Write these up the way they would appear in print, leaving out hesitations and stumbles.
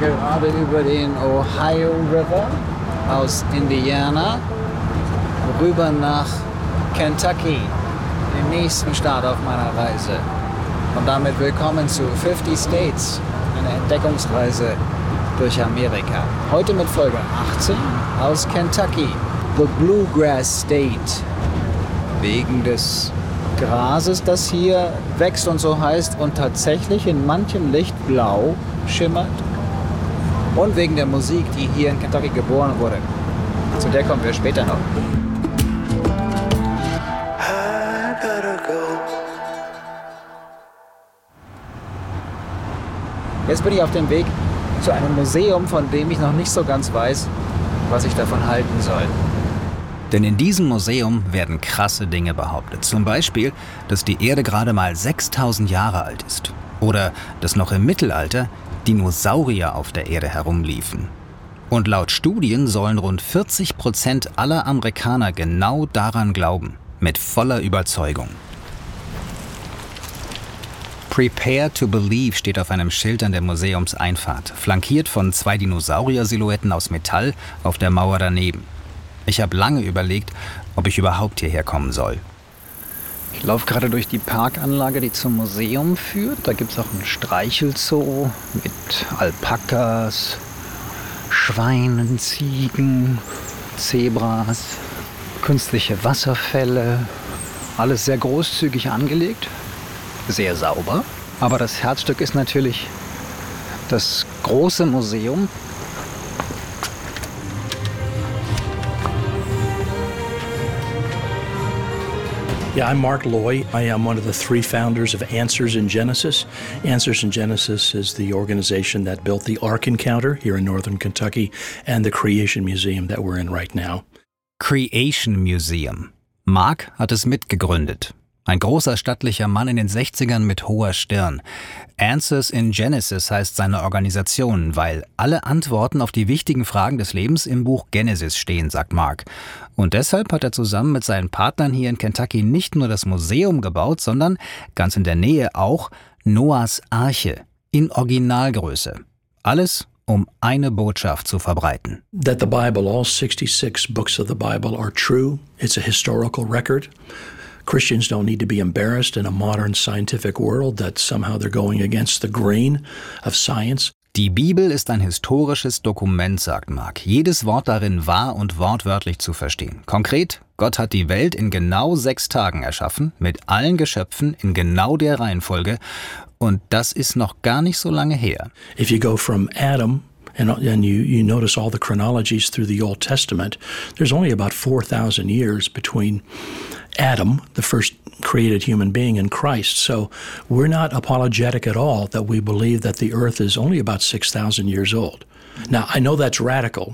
gerade über den Ohio River aus Indiana rüber nach Kentucky, dem nächsten Staat auf meiner Reise. Und damit willkommen zu 50 States, eine Entdeckungsreise durch Amerika. Heute mit Folge 18 aus Kentucky, the Bluegrass State. Wegen des Grases, das hier wächst und so heißt und tatsächlich in manchem Licht blau schimmert. Und wegen der Musik, die hier in Kentucky geboren wurde. Zu der kommen wir später noch. Jetzt bin ich auf dem Weg zu einem Museum, von dem ich noch nicht so ganz weiß, was ich davon halten soll. Denn in diesem Museum werden krasse Dinge behauptet. Zum Beispiel, dass die Erde gerade mal 6000 Jahre alt ist. Oder dass noch im Mittelalter Dinosaurier auf der Erde herumliefen. Und laut Studien sollen rund 40% aller Amerikaner genau daran glauben. Mit voller Überzeugung. Prepare to Believe steht auf einem Schild an der Museumseinfahrt, flankiert von 2 Dinosaurier-Silhouetten aus Metall auf der Mauer daneben. Ich habe lange überlegt, ob ich überhaupt hierher kommen soll. Ich laufe gerade durch die Parkanlage, die zum Museum führt. Da gibt es auch einen Streichelzoo mit Alpakas, Schweinen, Ziegen, Zebras, künstliche Wasserfälle. Alles sehr großzügig angelegt, sehr sauber. Aber das Herzstück ist natürlich das große Museum. Yeah, I'm Mark Loy. I am one of the 3 founders of Answers in Genesis. Answers in Genesis is the organization that built the Ark Encounter here in northern Kentucky and the Creation Museum that we're in right now. Creation Museum. Mark hat es mitgegründet. Ein großer, stattlicher Mann in den 60ern mit hoher Stirn. Answers in Genesis heißt seine Organisation, weil alle Antworten auf die wichtigen Fragen des Lebens im Buch Genesis stehen, sagt Mark. Und deshalb hat er zusammen mit seinen Partnern hier in Kentucky nicht nur das Museum gebaut, sondern ganz in der Nähe auch Noahs Arche in Originalgröße. Alles, um eine Botschaft zu verbreiten. That the Bible, all 66 books of the Bible are true. It's a historical record. Christians don't need to be embarrassed in a modern scientific world that somehow they're going against the grain of science. Die Bibel ist ein historisches Dokument, sagt Mark. Jedes Wort darin wahr und wortwörtlich zu verstehen. Konkret, Gott hat die Welt in genau 6 Tagen erschaffen, mit allen Geschöpfen in genau der Reihenfolge. Und das ist noch gar nicht so lange her. If you go from Adam and you notice all the chronologies through the Old Testament, there's only about 4,000 years between Adam, the first created human being, and Christ. So we're not apologetic at all that we believe that the earth is only about 6,000 years old. Now, I know that's radical.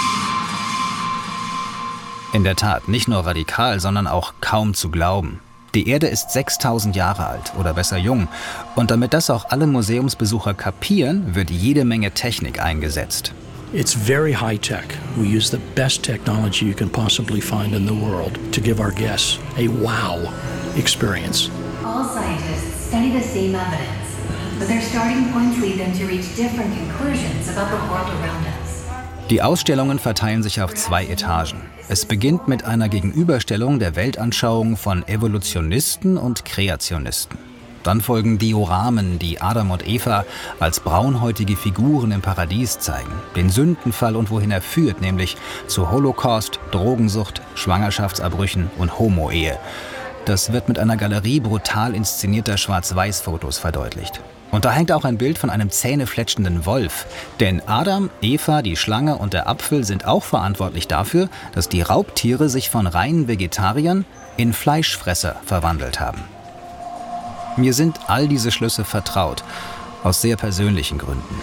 In der Tat, nicht nur radikal, sondern auch kaum zu glauben. Die Erde ist 6000 Jahre alt oder besser jung. Und damit das auch alle Museumsbesucher kapieren, wird jede Menge Technik eingesetzt. It's very high-tech. We use the best technology you can possibly find in the world to give our guests a wow experience. All scientists study the same evidence, but their starting points lead them to reach different conclusions about the world around us. Die Ausstellungen verteilen sich auf 2 Etagen. Es beginnt mit einer Gegenüberstellung der Weltanschauung von Evolutionisten und Kreationisten. Dann folgen Dioramen, die Adam und Eva als braunhäutige Figuren im Paradies zeigen. Den Sündenfall und wohin er führt, nämlich zu Holocaust, Drogensucht, Schwangerschaftsabbrüchen und Homo-Ehe. Das wird mit einer Galerie brutal inszenierter Schwarz-Weiß-Fotos verdeutlicht. Und da hängt auch ein Bild von einem zähnefletschenden Wolf. Denn Adam, Eva, die Schlange und der Apfel sind auch verantwortlich dafür, dass die Raubtiere sich von reinen Vegetariern in Fleischfresser verwandelt haben. Mir sind all diese Schlüsse vertraut, aus sehr persönlichen Gründen.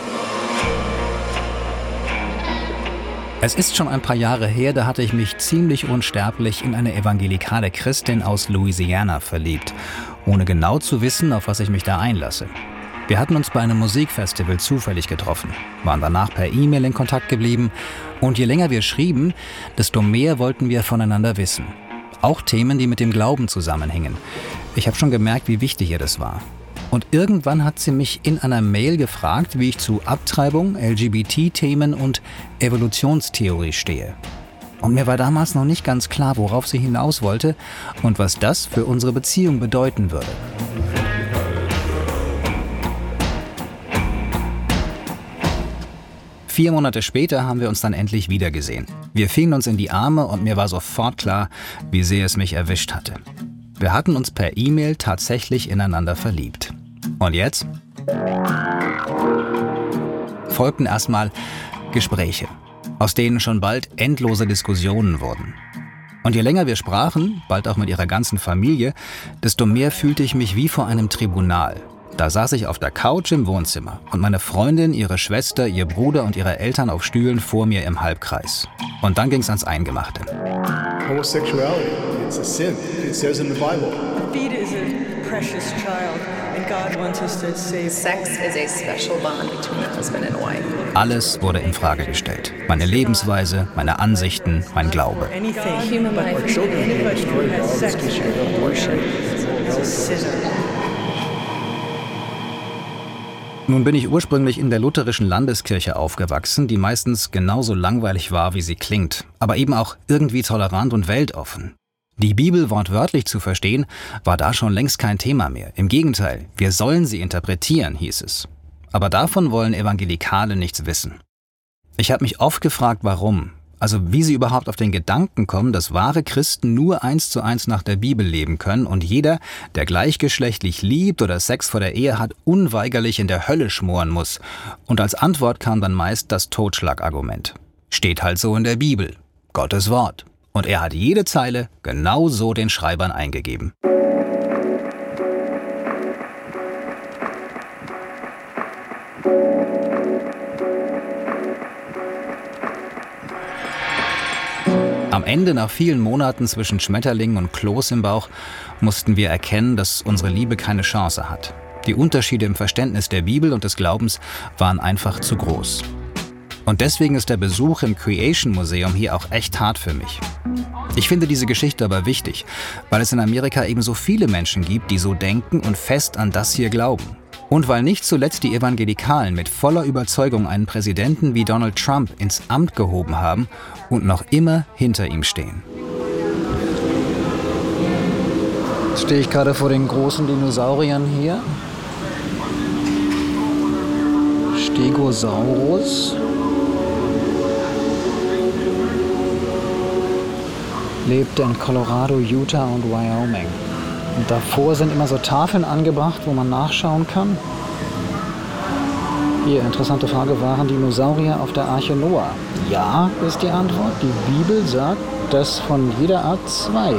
Es ist schon ein paar Jahre her, da hatte ich mich ziemlich unsterblich in eine evangelikale Christin aus Louisiana verliebt, ohne genau zu wissen, auf was ich mich da einlasse. Wir hatten uns bei einem Musikfestival zufällig getroffen, waren danach per E-Mail in Kontakt geblieben und je länger wir schrieben, desto mehr wollten wir voneinander wissen. Auch Themen, die mit dem Glauben zusammenhängen. Ich habe schon gemerkt, wie wichtig ihr das war. Und irgendwann hat sie mich in einer Mail gefragt, wie ich zu Abtreibung, LGBT-Themen und Evolutionstheorie stehe. Und mir war damals noch nicht ganz klar, worauf sie hinaus wollte und was das für unsere Beziehung bedeuten würde. Vier Monate später haben wir uns dann endlich wiedergesehen. Wir fielen uns in die Arme und mir war sofort klar, wie sehr es mich erwischt hatte. Wir hatten uns per E-Mail tatsächlich ineinander verliebt. Und jetzt? Folgten erstmal Gespräche, aus denen schon bald endlose Diskussionen wurden. Und je länger wir sprachen, bald auch mit ihrer ganzen Familie, desto mehr fühlte ich mich wie vor einem Tribunal. Da saß ich auf der Couch im Wohnzimmer und meine Freundin, ihre Schwester, ihr Bruder und ihre Eltern auf Stühlen vor mir im Halbkreis. Und dann ging's ans Eingemachte. Homosexuality, it's a sin. It says in the Bible. Feet is a precious child, and God wants us to save. Sex is a special bond between a husband and a wife. Alles wurde in Frage gestellt. Meine Lebensweise, meine Ansichten, mein Glaube. Anything, but our children who has sex with abortion is a sinner. Nun bin ich ursprünglich in der lutherischen Landeskirche aufgewachsen, die meistens genauso langweilig war, wie sie klingt, aber eben auch irgendwie tolerant und weltoffen. Die Bibel wortwörtlich zu verstehen, war da schon längst kein Thema mehr. Im Gegenteil, wir sollen sie interpretieren, hieß es. Aber davon wollen Evangelikale nichts wissen. Ich habe mich oft gefragt, warum. Also wie sie überhaupt auf den Gedanken kommen, dass wahre Christen nur 1:1 nach der Bibel leben können und jeder, der gleichgeschlechtlich liebt oder Sex vor der Ehe hat, unweigerlich in der Hölle schmoren muss. Und als Antwort kam dann meist das Totschlagargument. Steht halt so in der Bibel. Gottes Wort. Und er hat jede Zeile genau so den Schreibern eingegeben. Am Ende, nach vielen Monaten zwischen Schmetterlingen und Kloß im Bauch, mussten wir erkennen, dass unsere Liebe keine Chance hat. Die Unterschiede im Verständnis der Bibel und des Glaubens waren einfach zu groß. Und deswegen ist der Besuch im Creation Museum hier auch echt hart für mich. Ich finde diese Geschichte aber wichtig, weil es in Amerika eben so viele Menschen gibt, die so denken und fest an das hier glauben. Und weil nicht zuletzt die Evangelikalen mit voller Überzeugung einen Präsidenten wie Donald Trump ins Amt gehoben haben und noch immer hinter ihm stehen. Jetzt stehe ich gerade vor den großen Dinosauriern hier. Stegosaurus. Lebt in Colorado, Utah und Wyoming. Und davor sind immer so Tafeln angebracht, wo man nachschauen kann. Hier, interessante Frage, waren Dinosaurier auf der Arche Noah? Ja, ist die Antwort. Die Bibel sagt, dass von jeder Art 2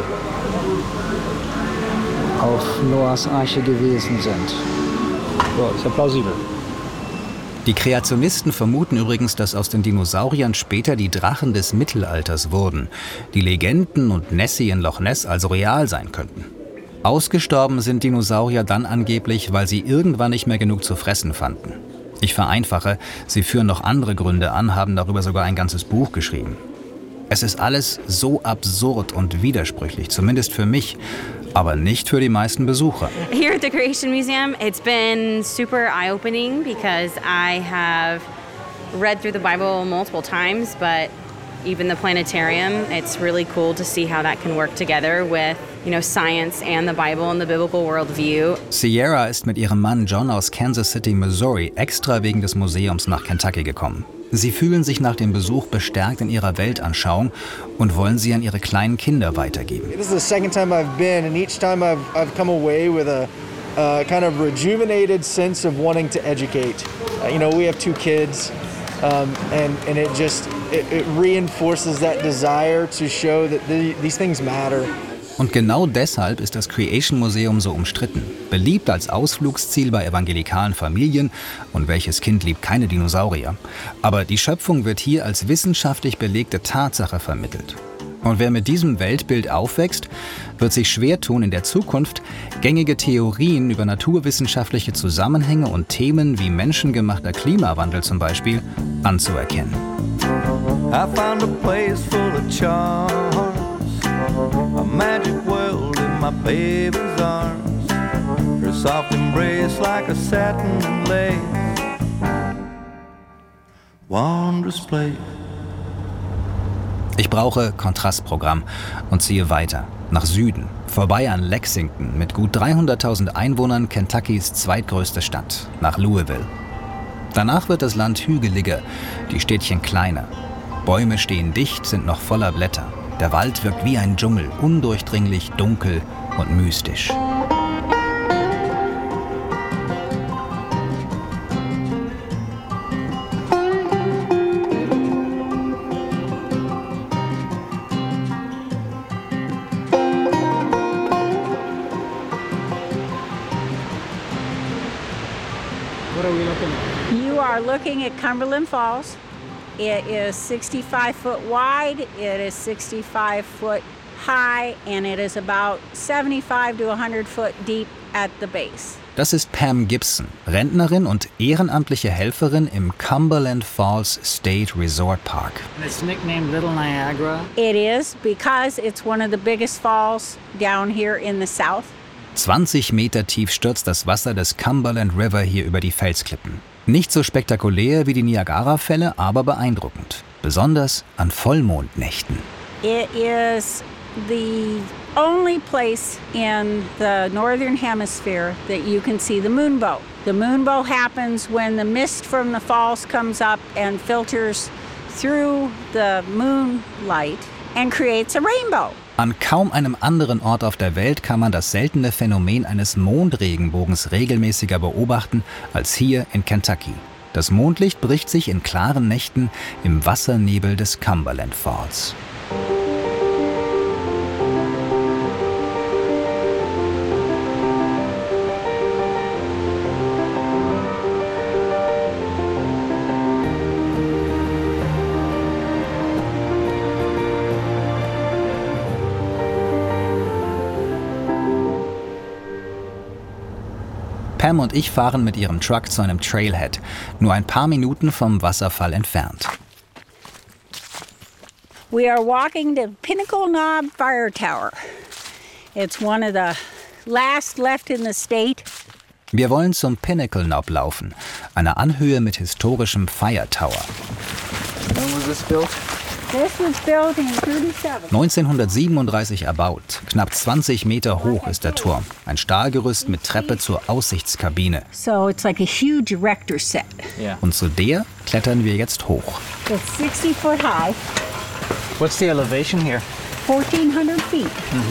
auf Noahs Arche gewesen sind. So, ist ja plausibel. Die Kreationisten vermuten übrigens, dass aus den Dinosauriern später die Drachen des Mittelalters wurden. Die Legenden und Nessie in Loch Ness also real sein könnten. Ausgestorben sind Dinosaurier dann angeblich, weil sie irgendwann nicht mehr genug zu fressen fanden. Ich vereinfache, sie führen noch andere Gründe an, haben darüber sogar ein ganzes Buch geschrieben. Es ist alles so absurd und widersprüchlich, zumindest für mich, aber nicht für die meisten Besucher. Here at the Creation Museum, it's been super eye-opening because I have read through the Bible multiple times, but even the planetarium, it's really cool to see how that can work together with, science and the Bible and the biblical worldview. Sierra ist mit ihrem Mann John aus Kansas City, Missouri, extra wegen des Museums nach Kentucky gekommen. Sie fühlen sich nach dem Besuch bestärkt in ihrer Weltanschauung und wollen sie an ihre kleinen Kinder weitergeben. This is the second time I've been, and each time I've come away with a kind of rejuvenated sense of wanting to educate. We have 2 kids, and it reinforces that desire to show that these things matter. Und genau deshalb ist das Creation Museum so umstritten. Beliebt als Ausflugsziel bei evangelikalen Familien. Und welches Kind liebt keine Dinosaurier? Aber die Schöpfung wird hier als wissenschaftlich belegte Tatsache vermittelt. Und wer mit diesem Weltbild aufwächst, wird sich schwer tun, in der Zukunft gängige Theorien über naturwissenschaftliche Zusammenhänge und Themen wie menschengemachter Klimawandel zum Beispiel anzuerkennen. I found a place full of charms, a magic world in my baby's arms. Your soft embrace like a satin lace. Wondrous place. Ich brauche Kontrastprogramm und ziehe weiter, nach Süden, vorbei an Lexington mit gut 300.000 Einwohnern, Kentuckys zweitgrößte Stadt, nach Louisville. Danach wird das Land hügeliger, die Städtchen kleiner. Bäume stehen dicht, sind noch voller Blätter. Der Wald wirkt wie ein Dschungel, undurchdringlich, dunkel und mystisch. You are looking at Cumberland Falls. It is 65 foot wide, it is 65 foot high, and it is about 75 to 100 foot deep at the base. Das ist Pam Gibson, Rentnerin und ehrenamtliche Helferin im Cumberland Falls State Resort Park. It's nicknamed Little Niagara. It is because it's one of the biggest falls down here in the south. 20 Meter tief stürzt das Wasser des Cumberland River hier über die Felsklippen. Nicht so spektakulär wie die Niagara-Fälle, aber beeindruckend. Besonders an Vollmondnächten. It is the only place in the northern hemisphere that you can see the moonbow. The moonbow happens when the mist from the falls comes up and filters through the moonlight and creates a rainbow. An kaum einem anderen Ort auf der Welt kann man das seltene Phänomen eines Mondregenbogens regelmäßiger beobachten als hier in Kentucky. Das Mondlicht bricht sich in klaren Nächten im Wassernebel des Cumberland Falls. Pam und ich fahren mit ihrem Truck zu einem Trailhead, nur ein paar Minuten vom Wasserfall entfernt. We are walking to Pinnacle Knob Fire Tower. It's one of the last left in the state. Wir wollen zum Pinnacle Knob laufen, einer Anhöhe mit historischem Fire Tower. When was this built? This was built in 1937. 1937 erbaut. Knapp 20 Meter hoch ist der Turm. Ein Stahlgerüst mit Treppe zur Aussichtskabine. So it's like a huge erector set. Yeah. Und zu der klettern wir jetzt hoch. It's 60 foot high, What's the elevation here? 1,400 feet.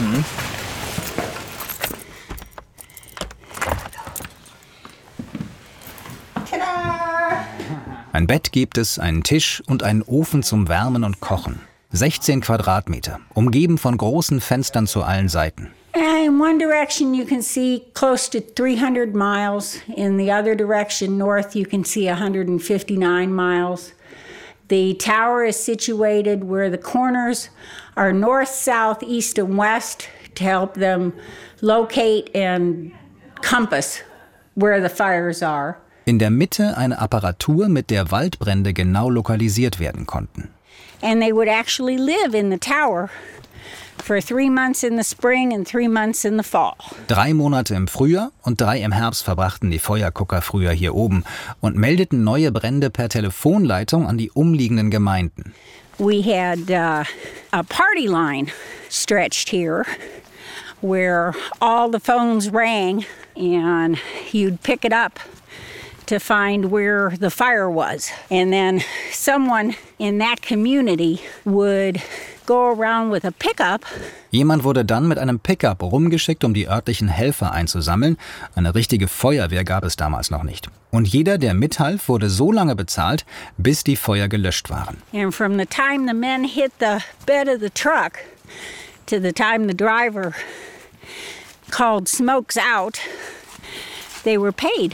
Ta-da! Ein Bett gibt es, einen Tisch und einen Ofen zum Wärmen und Kochen. 16 Quadratmeter, umgeben von großen Fenstern zu allen Seiten. In one direction you can see close to 300 miles. In the other direction, north, you can see 159 miles. The tower is situated where the corners are north, south, east, and west to help them locate and compass where the fires are. In der Mitte eine Apparatur, mit der Waldbrände genau lokalisiert werden konnten. And they would actually live in the tower for 3 months in the spring and 3 months in the fall. 3 Monate im Frühjahr und 3 im Herbst verbrachten die Feuergucker früher hier oben und meldeten neue Brände per Telefonleitung an die umliegenden Gemeinden. We had a party line stretched here where all the phones rang and you'd pick it up to find where the fire was. And then someone in that community would go around with a pickup. Jemand wurde dann mit einem Pickup rumgeschickt, um die örtlichen Helfer einzusammeln. Eine richtige Feuerwehr gab es damals noch nicht. Und jeder, der mithalf, wurde so lange bezahlt, bis die Feuer gelöscht waren. And from the time the men hit the bed of the truck to the time the driver called smokes out, they were paid.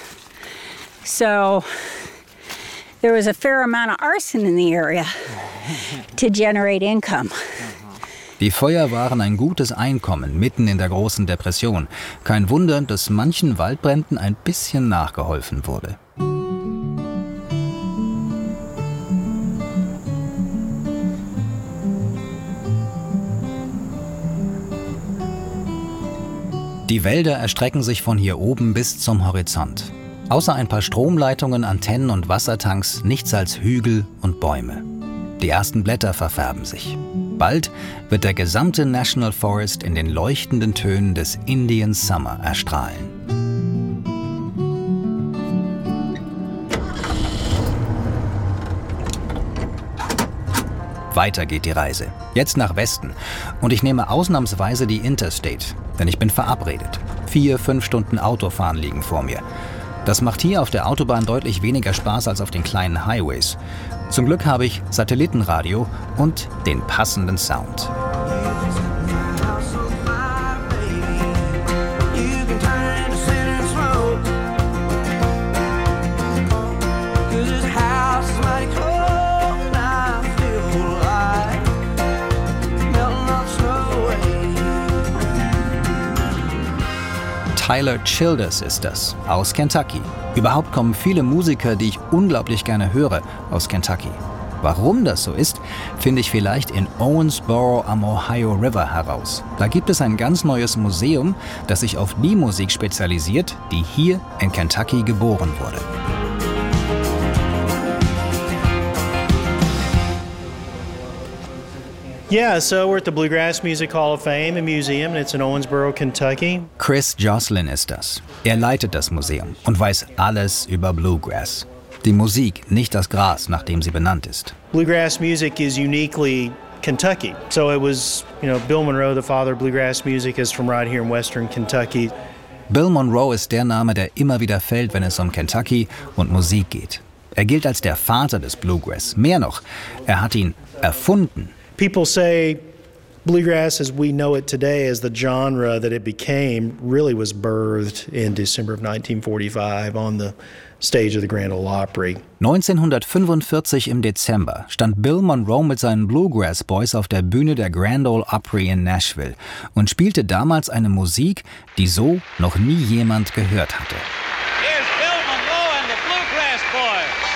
So there was a fair amount of arson in the area to generate income. Die Feuer waren ein gutes Einkommen mitten in der großen Depression. Kein Wunder, dass manchen Waldbränden ein bisschen nachgeholfen wurde. Die Wälder erstrecken sich von hier oben bis zum Horizont. Außer ein paar Stromleitungen, Antennen und Wassertanks nichts als Hügel und Bäume. Die ersten Blätter verfärben sich. Bald wird der gesamte National Forest in den leuchtenden Tönen des Indian Summer erstrahlen. Weiter geht die Reise. Jetzt nach Westen. Und ich nehme ausnahmsweise die Interstate, denn ich bin verabredet. 4-5 Stunden Autofahren liegen vor mir. Das macht hier auf der Autobahn deutlich weniger Spaß als auf den kleinen Highways. Zum Glück habe ich Satellitenradio und den passenden Sound. Tyler Childers ist das, aus Kentucky. Überhaupt kommen viele Musiker, die ich unglaublich gerne höre, aus Kentucky. Warum das so ist, finde ich vielleicht in Owensboro am Ohio River heraus. Da gibt es ein ganz neues Museum, das sich auf die Musik spezialisiert, die hier in Kentucky geboren wurde. Yeah, so we're at the Bluegrass Music Hall of Fame and Museum, and it's in Owensboro, Kentucky. Chris Joslin ist das. Er leitet das Museum und weiß alles über Bluegrass. Die Musik, nicht das Gras, nach dem sie benannt ist. Bluegrass music is uniquely Kentucky. So it was, Bill Monroe, the father of bluegrass music, is from right here in western Kentucky. Bill Monroe ist der Name, der immer wieder fällt, wenn es um Kentucky und Musik geht. Er gilt als der Vater des Bluegrass. Mehr noch, er hat ihn erfunden. People say bluegrass as we know it today, as the genre that it became, really was birthed in December of 1945 on the stage of the Grand Ole Opry. 1945 im Dezember stand Bill Monroe mit seinen Bluegrass Boys auf der Bühne der Grand Ole Opry in Nashville und spielte damals eine Musik, die so noch nie jemand gehört hatte. Here's Bill Monroe and the Bluegrass Boys.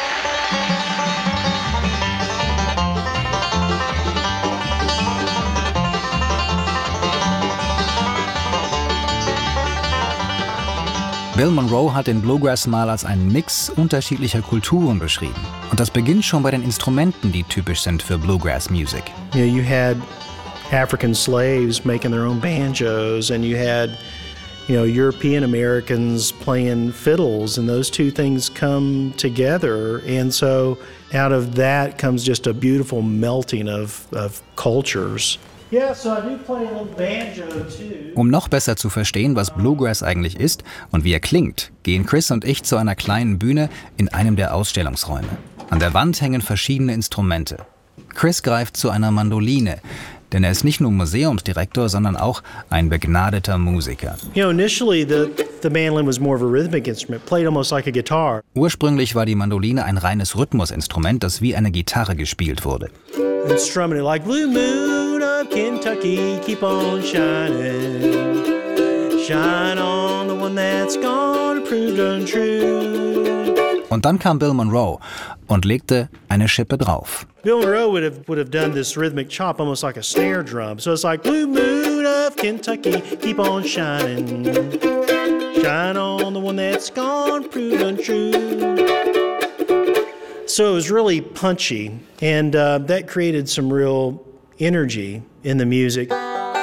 Bill Monroe hat den Bluegrass mal als einen Mix unterschiedlicher Kulturen beschrieben. Und das beginnt schon bei den Instrumenten, die typisch sind für Bluegrass Music. You had African slaves making their own banjos, and you had, European Americans playing fiddles, and those two things come together. And so out of that comes just a beautiful melting of cultures. Yeah, so I do play a little banjo too. Um noch besser zu verstehen, was Bluegrass eigentlich ist und wie er klingt, gehen Chris und ich zu einer kleinen Bühne in einem der Ausstellungsräume. An der Wand hängen verschiedene Instrumente. Chris greift zu einer Mandoline, denn er ist nicht nur Museumsdirektor, sondern auch ein begnadeter Musiker. Initially the mandolin was more of a rhythmic instrument, played almost like a guitar. Ursprünglich war die Mandoline ein reines Rhythmusinstrument, das wie eine Gitarre gespielt wurde. And strumming it like Blue Moon of Kentucky, keep on shining. Shine on the one that's gone, proved untrue. Und dann kam Bill Monroe und legte eine Schippe drauf. Bill Monroe would have done this rhythmic chop almost like a snare drum. So it's like Blue Moon of Kentucky, keep on shining. Shine on the one that's gone, proved untrue. So it was really punchy, and that created some real energy in the music.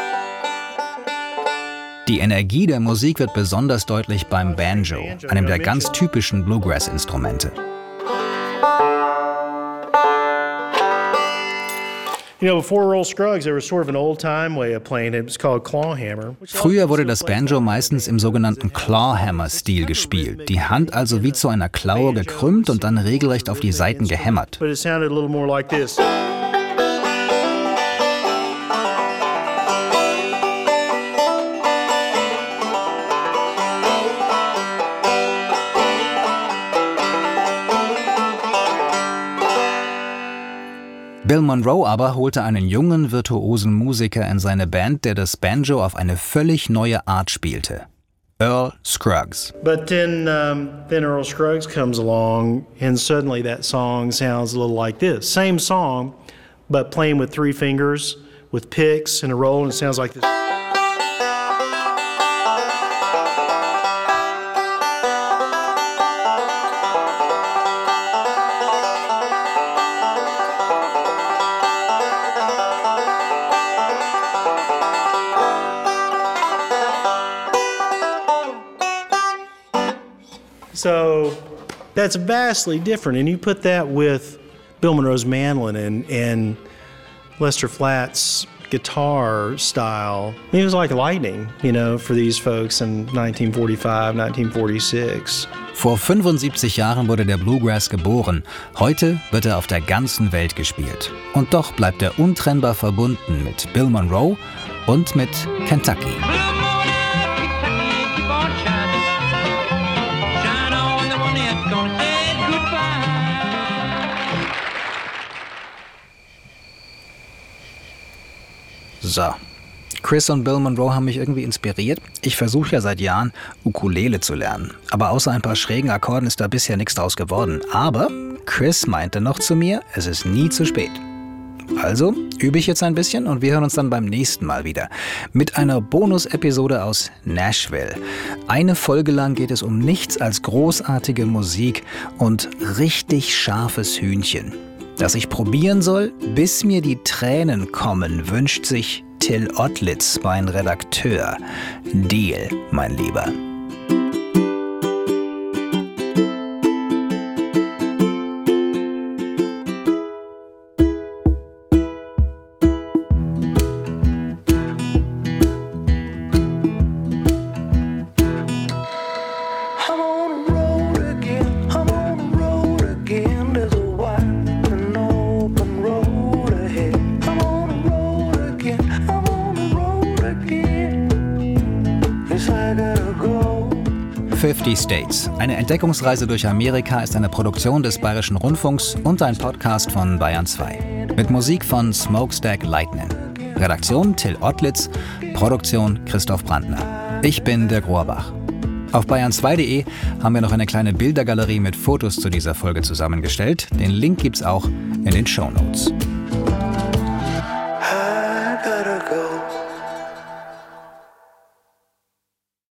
Die Energie der Musik wird besonders deutlich beim Banjo, einem der ganz typischen Bluegrass-Instrumente. Before Earl Scruggs, there was sort of an old-time way of playing it. It was called clawhammer. Früher wurde das Banjo meistens im sogenannten Clawhammer-Stil gespielt. Die Hand also wie zu einer Klaue gekrümmt und dann regelrecht auf die Saiten gehämmert. But it sounded a little more like this. Bill Monroe aber holte einen jungen, virtuosen Musiker in seine Band, der das Banjo auf eine völlig neue Art spielte. Earl Scruggs. But then Earl Scruggs comes along, and suddenly that song sounds a little like this. Same song, but playing with 3 fingers, with picks and a roll, and it sounds like this. So that's vastly different. And you put that with Bill Monroe's mandolin and Lester Flatt's guitar style. It was like lightning, for these folks in 1945, 1946. Vor 75 Jahren wurde der Bluegrass geboren. Heute wird er auf der ganzen Welt gespielt. Und doch bleibt er untrennbar verbunden mit Bill Monroe und mit Kentucky. So, Chris und Bill Monroe haben mich irgendwie inspiriert. Ich versuche ja seit Jahren, Ukulele zu lernen. Aber außer ein paar schrägen Akkorden ist da bisher nichts draus geworden. Aber Chris meinte noch zu mir, es ist nie zu spät. Also übe ich jetzt ein bisschen und wir hören uns dann beim nächsten Mal wieder. Mit einer Bonus-Episode aus Nashville. Eine Folge lang geht es um nichts als großartige Musik und richtig scharfes Hühnchen. Das ich probieren soll, bis mir die Tränen kommen, wünscht sich Till Ottlitz, mein Redakteur. Deal, mein Lieber. States. Eine Entdeckungsreise durch Amerika ist eine Produktion des Bayerischen Rundfunks und ein Podcast von Bayern 2. Mit Musik von Smokestack Lightning. Redaktion Till Ottlitz, Produktion Christoph Brandner. Ich bin Dirk Rohrbach. Auf bayern2.de haben wir noch eine kleine Bildergalerie mit Fotos zu dieser Folge zusammengestellt. Den Link gibt's auch in den Shownotes.